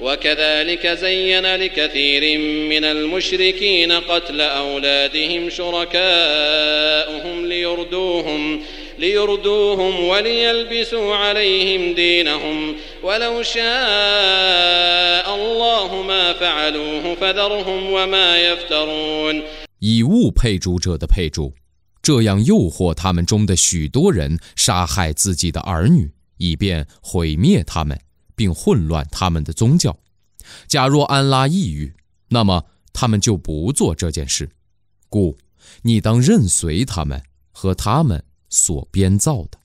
وكذلك زين لكثير من المشركين قتل أولادهم شركاؤهم ليردوهم وليلبسوا عليهم دينهم ولو شاء الله ما فعلوه فذرهم وما يفترون。 以物配主者的配主，这样诱惑他们中的许多人杀害自己的儿女，以便毁灭他们，并混乱他们的宗教。假若安拉抑郁，那么他们就不做这件事，故你当任随他们和他们所编造的。